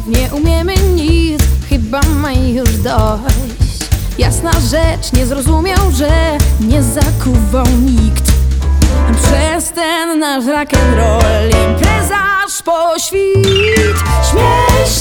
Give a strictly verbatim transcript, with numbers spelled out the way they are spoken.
nie umiemy nic, chyba ma już dość. Jasna rzecz, nie zrozumiał, że nie zakuwał nikt. Przez ten nasz rock'n'roll impreza aż po świt. Śmiej